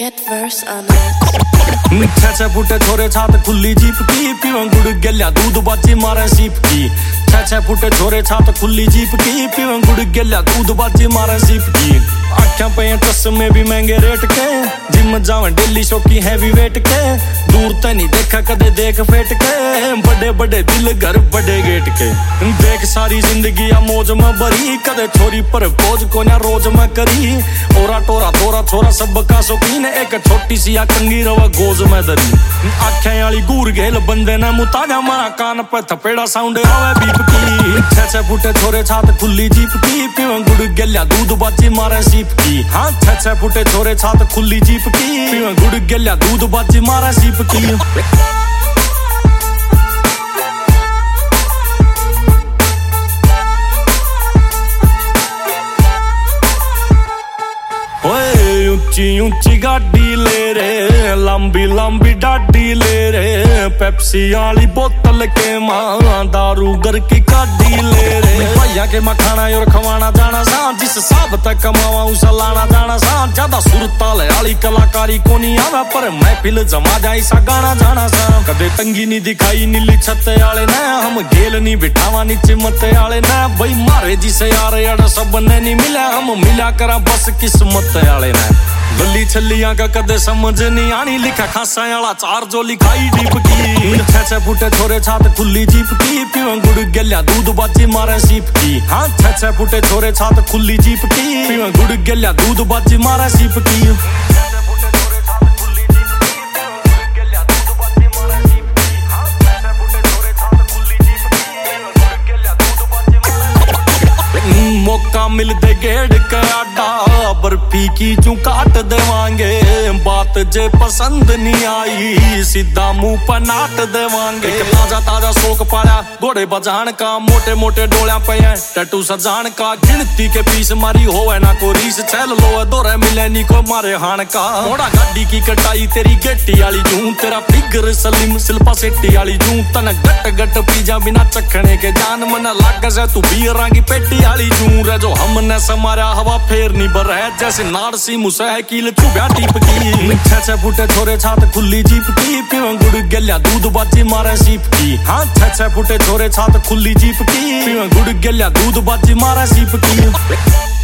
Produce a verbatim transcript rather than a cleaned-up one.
Get verse on it. छे छे फुटे छोरे छात खुली जीप की पीवन गुड़ गेल्या दूध बाजी मारे सीप की छे छे फुटे छोरे छात खुली जीप की पीवन गुड़ गेल्या दूध बाजी मारे सीप की आख्या पे चश्मे भी महंगे रेट के जिम जावन डेली शौकी हैवी वेट के दूर ते नहीं देखा कदे देख फेट के बड़े बड़े दिल घर बड़े गेट के देख सारी जिंदगी आ मौज में भरी कदे छोरी पर बोझ को ना रोज में करी ओरा टोरा दोरा छोरा सब का शौकीन एक छोटी सी आ कंगी रवा गोज में दरी आख्या वाली गूर गेल बंदे ने मुताजा मारा कान पे थपेड़ा साउंड आवे बीप की छे छे फुटे छोरे छात खुली जीप की पीवन गुड़ गेल्या दूध बाजी मारे सीप की हाँ छे छे फुटे छोरे छात खुली जीप की पीवन गुड़ गेल्या दूध बाजी मारे सीप की ऊंची ऊंची गाड़ी ले रे लंबी लंबी डाडी ले रे पेप्सी वाली बोतल के मां दारू घर की काडी ले रे भैया के मखाना और खवाना जाना सा जिस साब तक कमावा उस लाना जाना सा ज्यादा सुरताल वाली कलाकारी को नहीं आवे पर महफिल जमा जाई सा गाना जाना सा कदे तंगी नहीं दिखाई नीली छत वाले ने हम गेल नहीं बिठावा नीचे मत वाले ने भाई मारे जिसे यार यार सब ने नहीं मिला हम मिला करा बस किस्मत वाले ने गली छलियां का कदे समझ नहीं आनी लिखा खासा वाला चार जो लिखाई डीप की छे छे फुटे छोरे छात खुली जीप की पीवन गुड़ गेल्या दूध बाजी मारे सीप की हाँ छे छे फुटे छोरे छात खुली जीप की पीवन गुड़ गेल्या दूध बाजी मारे सीप की मौका मिल दे गेड़ के आडा बर्फी की चू काट देवांगे बात जे पसंद नहीं आई सीधा मुंह पर नाट देवांगे ताजा ताजा शौक पाया घोड़े बजान का मोटे मोटे डोलिया पे हैं टैटू सजान का गिनती के पीस मारी होवे ना को रीस चल लो दोरे मिले नी को मारे हान का मोड़ा गाड़ी की कटाई तेरी गेटी वाली जूं तेरा फिगर सलीम शिल्पा सेट्टी वाली जूं तन गट गट पीजा बिना चखने के जान मन लाग से तू बीरां की पेटी वाली जूं रे जो हमने समारा हवा फेर नहीं बर है जैसे नारसी मुसह कील चुभ्या टीप की छे छे फुटे छोरे छात खुली जीप की पीवन गुड़ गेल्या दूध बाजी मारे सीप की हाँ छे छे फुटे छोरे छात खुली जीप की पीवन गुड़ गेल्या दूध बाजी मारे सीप की